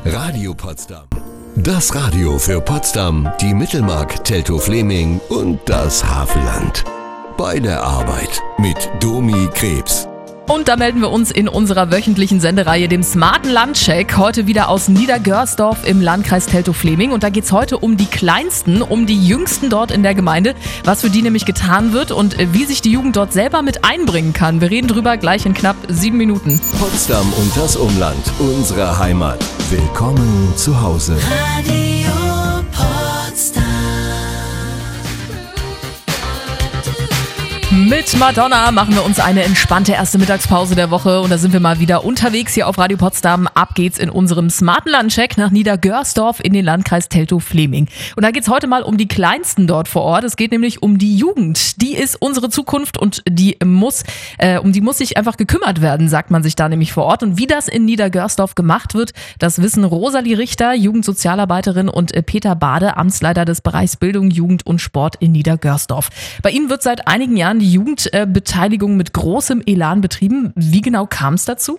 Radio Potsdam. Das Radio für Potsdam, die Mittelmark, Teltow-Fleming und das Havelland. Bei der Arbeit mit Domi Krebs. Und da melden wir uns in unserer wöchentlichen Sendereihe, dem smarten Landcheck, heute wieder aus Niedergörsdorf im Landkreis Teltow-Fleming. Und da geht's heute um die Kleinsten, um die Jüngsten dort in der Gemeinde, was für die nämlich getan wird und wie sich die Jugend dort selber mit einbringen kann. Wir reden drüber gleich in knapp 7 Minuten. Potsdam und das Umland, unsere Heimat. Willkommen zu Hause. Radio Potsdam. Mit Madonna machen wir uns eine entspannte erste Mittagspause der Woche und da sind wir mal wieder unterwegs hier auf Radio Potsdam. Ab geht's in unserem smarten Landcheck nach Niedergörsdorf in den Landkreis Teltow-Fleming. Und da geht's heute mal um die Kleinsten dort vor Ort. Es geht nämlich um die Jugend. Die ist unsere Zukunft und um die muss sich einfach gekümmert werden, sagt man sich da nämlich vor Ort. Und wie das in Niedergörsdorf gemacht wird, das wissen Rosalie Richter, Jugendsozialarbeiterin, und Peter Bade, Amtsleiter des Bereichs Bildung, Jugend und Sport in Niedergörsdorf. Bei Ihnen wird seit einigen Jahren die Jugendbeteiligung mit großem Elan betrieben. Wie genau kam es dazu?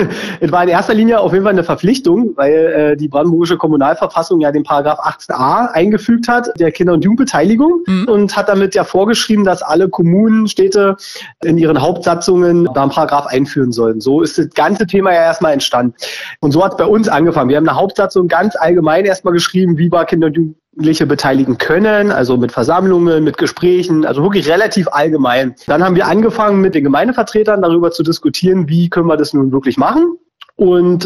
Es war in erster Linie auf jeden Fall eine Verpflichtung, weil die brandenburgische Kommunalverfassung ja den Paragraph 18a eingefügt hat, der Kinder- und Jugendbeteiligung, und hat damit ja vorgeschrieben, dass alle Kommunen, Städte in ihren Hauptsatzungen da einen Paragraph einführen sollen. So ist das ganze Thema ja erstmal entstanden. Und so hat es bei uns angefangen. Wir haben eine Hauptsatzung ganz allgemein erstmal geschrieben, wie wir Kinder- und Jugendliche beteiligen können, also mit Versammlungen, mit Gesprächen, also wirklich relativ allgemein. Dann haben wir angefangen, mit den Gemeindevertretern darüber zu diskutieren, wie können wir das nun wirklich machen. Und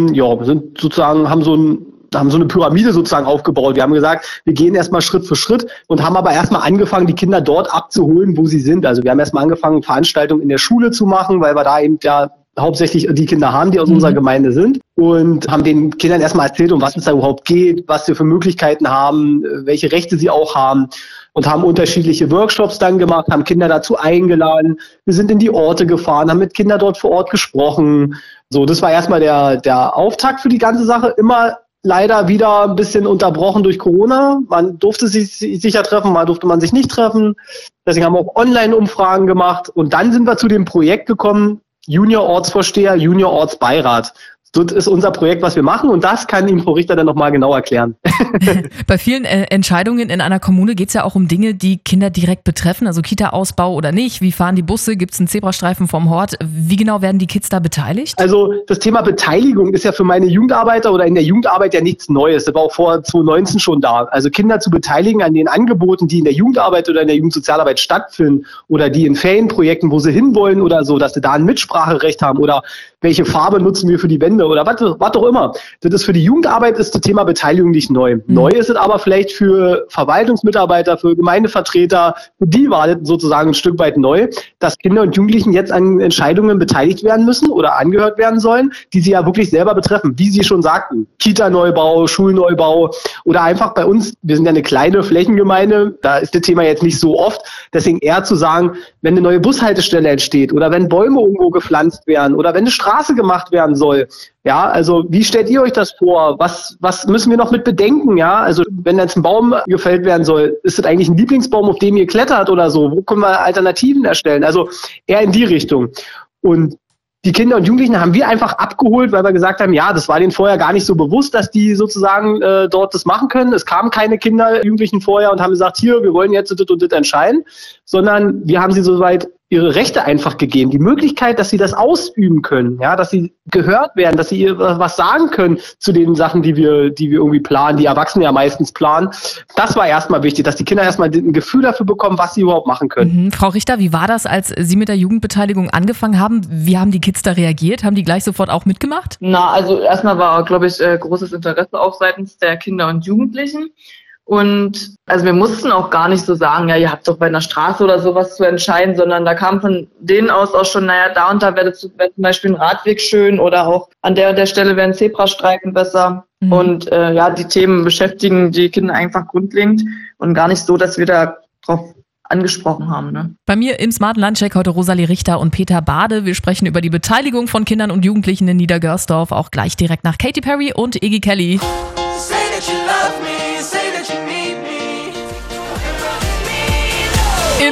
sind sozusagen, haben so eine Pyramide sozusagen aufgebaut. Wir haben gesagt, wir gehen erstmal Schritt für Schritt und haben aber erstmal angefangen, die Kinder dort abzuholen, wo sie sind. Also wir haben erstmal angefangen, Veranstaltungen in der Schule zu machen, weil wir da eben ja hauptsächlich die Kinder haben, die aus unserer Gemeinde sind, und haben den Kindern erstmal erzählt, um was es da überhaupt geht, was wir für Möglichkeiten haben, welche Rechte sie auch haben, und haben unterschiedliche Workshops dann gemacht, haben Kinder dazu eingeladen. Wir sind in die Orte gefahren, haben mit Kindern dort vor Ort gesprochen. So, das war erstmal der Auftakt für die ganze Sache. Immer leider wieder ein bisschen unterbrochen durch Corona. Man durfte sich sicher treffen, mal durfte man sich nicht treffen. Deswegen haben wir auch Online-Umfragen gemacht. Und dann sind wir zu dem Projekt gekommen, Junior-Ortsvorsteher, Junior-Ortsbeirat. Das ist unser Projekt, was wir machen, und das kann Ihnen Frau Richter dann nochmal genau erklären. Bei vielen Entscheidungen in einer Kommune geht es ja auch um Dinge, die Kinder direkt betreffen, also Kita-Ausbau oder nicht. Wie fahren die Busse? Gibt es einen Zebrastreifen vom Hort? Wie genau werden die Kids da beteiligt? Also das Thema Beteiligung ist ja für meine Jugendarbeiter oder in der Jugendarbeit ja nichts Neues. Das war auch vor 2019 schon da. Also Kinder zu beteiligen an den Angeboten, die in der Jugendarbeit oder in der Jugendsozialarbeit stattfinden, oder die in Ferienprojekten, wo sie hinwollen oder so, dass sie da ein Mitspracherecht haben, oder welche Farbe nutzen wir für die Wände oder was auch immer. Das ist für die Jugendarbeit ist das Thema Beteiligung nicht neu. Neu ist es aber vielleicht für Verwaltungsmitarbeiter, für Gemeindevertreter, für die war das sozusagen ein Stück weit neu, dass Kinder und Jugendlichen jetzt an Entscheidungen beteiligt werden müssen oder angehört werden sollen, die sie ja wirklich selber betreffen. Wie Sie schon sagten, Kita-Neubau, Schulneubau oder einfach bei uns, wir sind ja eine kleine Flächengemeinde, da ist das Thema jetzt nicht so oft, deswegen eher zu sagen, wenn eine neue Bushaltestelle entsteht oder wenn Bäume irgendwo gepflanzt werden oder wenn eine Straße gemacht werden soll. Ja, also wie stellt ihr euch das vor? Was müssen wir noch mit bedenken? Ja, also wenn jetzt ein Baum gefällt werden soll, ist das eigentlich ein Lieblingsbaum, auf dem ihr klettert oder so? Wo können wir Alternativen erstellen? Also eher in die Richtung. Und die Kinder und Jugendlichen haben wir einfach abgeholt, weil wir gesagt haben, ja, das war denen vorher gar nicht so bewusst, dass die sozusagen dort das machen können. Es kamen keine Kinder, Jugendlichen vorher und haben gesagt, hier, wir wollen jetzt das und das entscheiden, sondern wir haben sie soweit ihre Rechte einfach gegeben, die Möglichkeit, dass sie das ausüben können, ja, dass sie gehört werden, dass sie ihr was sagen können zu den Sachen, die wir irgendwie planen, die Erwachsene ja meistens planen. Das war erstmal wichtig, dass die Kinder erstmal ein Gefühl dafür bekommen, was sie überhaupt machen können. Frau Richter, wie war das, als Sie mit der Jugendbeteiligung angefangen haben? Wie haben die Kids da reagiert? Haben die gleich sofort auch mitgemacht? Also erstmal war, glaube ich, großes Interesse auch seitens der Kinder und Jugendlichen. Und also wir mussten auch gar nicht so sagen, ja, ihr habt doch bei einer Straße oder sowas zu entscheiden, sondern da kam von denen aus auch schon, naja, da und da wäre zum Beispiel ein Radweg schön oder auch an der und der Stelle wäre ein Zebrastreifen besser. Und die Themen beschäftigen die Kinder einfach grundlegend und gar nicht so, dass wir da drauf angesprochen haben. Ne? Bei mir im smarten Landcheck heute Rosalie Richter und Peter Bade. Wir sprechen über die Beteiligung von Kindern und Jugendlichen in Niedergörsdorf, auch gleich direkt nach Katy Perry und Iggy Kelly. Say that you love me, say that you need me. Im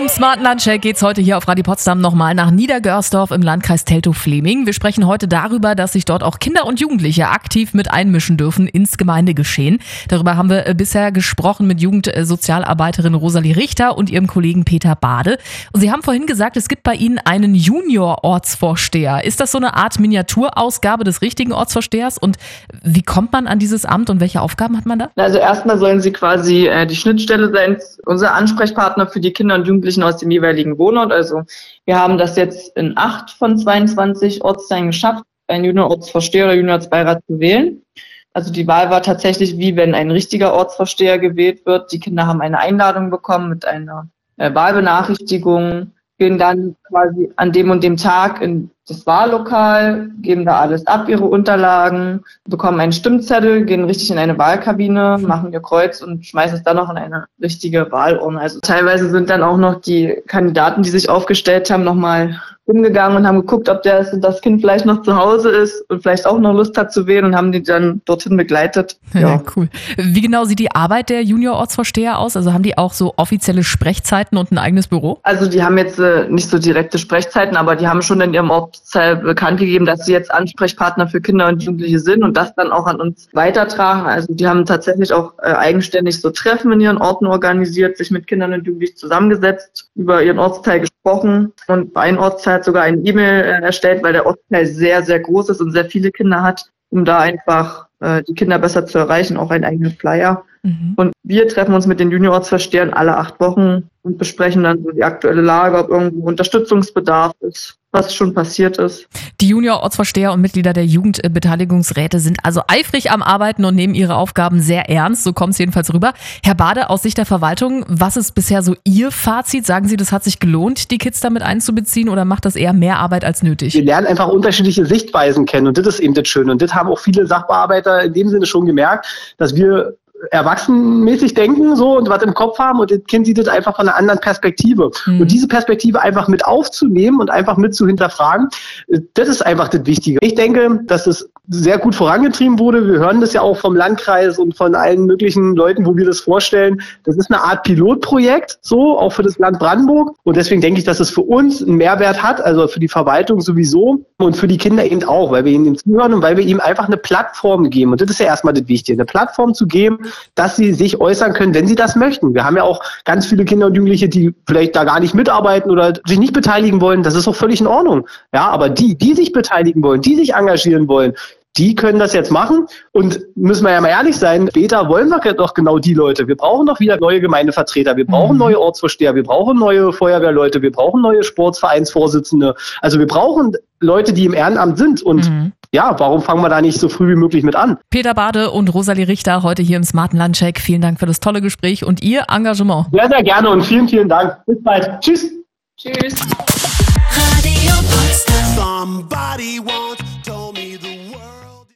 Smarten Landcheck geht's heute hier auf Radio Potsdam nochmal nach Niedergörsdorf im Landkreis Teltow-Fleming. Wir sprechen heute darüber, dass sich dort auch Kinder und Jugendliche aktiv mit einmischen dürfen ins Gemeindegeschehen. Darüber haben wir bisher gesprochen mit Jugendsozialarbeiterin Rosalie Richter und ihrem Kollegen Peter Bade. Und Sie haben vorhin gesagt, es gibt bei Ihnen einen Junior-Ortsvorsteher. Ist das so eine Art Miniaturausgabe des richtigen Ortsvorstehers? Und wie kommt man an dieses Amt und welche Aufgaben hat man da? Also erstmal sollen sie quasi die Schnittstelle sein, unser Ansprechpartner für die Kinder und Jugendlichen aus dem jeweiligen Wohnort. Also wir haben das jetzt in 8 von 22 Ortsteilen geschafft, einen Junior-Ortsvorsteher oder Junior-Ortsbeirat zu wählen. Also die Wahl war tatsächlich wie wenn ein richtiger Ortsvorsteher gewählt wird. Die Kinder haben eine Einladung bekommen mit einer Wahlbenachrichtigung, gehen dann quasi an dem und dem Tag in das Wahllokal, geben da alles ab, ihre Unterlagen, bekommen einen Stimmzettel, gehen richtig in eine Wahlkabine, machen ihr Kreuz und schmeißen es dann noch in eine richtige Wahlurne. Also teilweise sind dann auch noch die Kandidaten, die sich aufgestellt haben, nochmal umgegangen und haben geguckt, ob das Kind vielleicht noch zu Hause ist und vielleicht auch noch Lust hat zu wählen und haben die dann dorthin begleitet. Ja, cool. Wie genau sieht die Arbeit der Junior-Ortsvorsteher aus? Also haben die auch so offizielle Sprechzeiten und ein eigenes Büro? Also die haben jetzt nicht so direkte Sprechzeiten, aber die haben schon in ihrem Ortsteil bekannt gegeben, dass sie jetzt Ansprechpartner für Kinder und Jugendliche sind und das dann auch an uns weitertragen. Also die haben tatsächlich auch eigenständig so Treffen in ihren Orten organisiert, sich mit Kindern und Jugendlichen zusammengesetzt, über ihren Ortsteil gesprochen und ein Ortsteil hat sogar eine E-Mail erstellt, weil der Ortsteil sehr, sehr groß ist und sehr viele Kinder hat, um da einfach die Kinder besser zu erreichen, auch einen eigenen Flyer. Mhm. Und wir treffen uns mit den Junior-Ortsvorstehern alle 8 Wochen und besprechen dann so die aktuelle Lage, ob irgendwo Unterstützungsbedarf ist, was schon passiert ist. Die Junior-Ortsvorsteher und Mitglieder der Jugendbeteiligungsräte sind also eifrig am Arbeiten und nehmen ihre Aufgaben sehr ernst. So kommt es jedenfalls rüber. Herr Bade, aus Sicht der Verwaltung, was ist bisher so Ihr Fazit? Sagen Sie, das hat sich gelohnt, die Kids damit einzubeziehen oder macht das eher mehr Arbeit als nötig? Wir lernen einfach unterschiedliche Sichtweisen kennen und das ist eben das Schöne. Und das haben auch viele Sachbearbeiter in dem Sinne schon gemerkt, dass wir erwachsenmäßig denken so und was im Kopf haben und das Kind sieht das einfach von einer anderen Perspektive. Und diese Perspektive einfach mit aufzunehmen und einfach mit zu hinterfragen, das ist einfach das Wichtige. Ich denke, dass es sehr gut vorangetrieben wurde. Wir hören das ja auch vom Landkreis und von allen möglichen Leuten, wo wir das vorstellen. Das ist eine Art Pilotprojekt, so auch für das Land Brandenburg. Und deswegen denke ich, dass es für uns einen Mehrwert hat, also für die Verwaltung sowieso und für die Kinder eben auch, weil wir ihnen zuhören und weil wir ihnen einfach eine Plattform geben. Und das ist ja erstmal das Wichtige, eine Plattform zu geben, dass sie sich äußern können, wenn sie das möchten. Wir haben ja auch ganz viele Kinder und Jugendliche, die vielleicht da gar nicht mitarbeiten oder sich nicht beteiligen wollen. Das ist auch völlig in Ordnung. Ja, aber die sich beteiligen wollen, die sich engagieren wollen, die können das jetzt machen und müssen wir ja mal ehrlich sein, später wollen wir doch genau die Leute. Wir brauchen doch wieder neue Gemeindevertreter, wir brauchen neue Ortsvorsteher, wir brauchen neue Feuerwehrleute, wir brauchen neue Sportvereinsvorsitzende. Also wir brauchen Leute, die im Ehrenamt sind und ja, warum fangen wir da nicht so früh wie möglich mit an? Peter Bade und Rosalie Richter heute hier im Smarten Landcheck. Vielen Dank für das tolle Gespräch und Ihr Engagement. Sehr, sehr gerne und vielen, vielen Dank. Bis bald. Tschüss. Tschüss. Radio Potsdam.